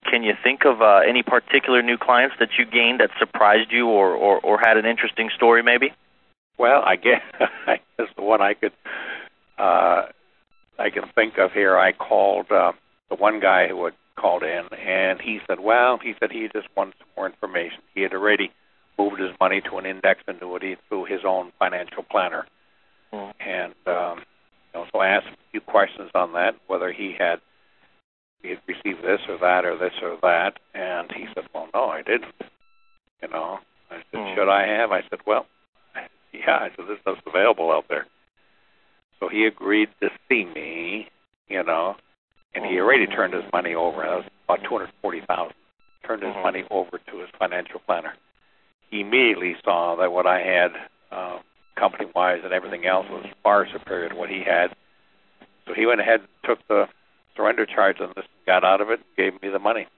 Can you think of any particular new clients that you gained that surprised you or had an interesting story maybe? Well, I guess the one I can think of here. I called the one guy who had called in, and he said, he just wanted some more information. He had already moved his money to an index annuity through his own financial planner. And so I asked him a few questions on that, whether he had received this or that or this or that, and he said, well, no, I didn't. I said, should I have? I said, well, yeah. I said, there's nothing available out there. So he agreed to see me, and he already turned his money over. That was about $240,000. Turned his money over to his financial planner. He immediately saw that what I had, company-wise and everything else, was far superior to what he had. So he went ahead and took the surrender charge on this, got out of it, and gave me the money.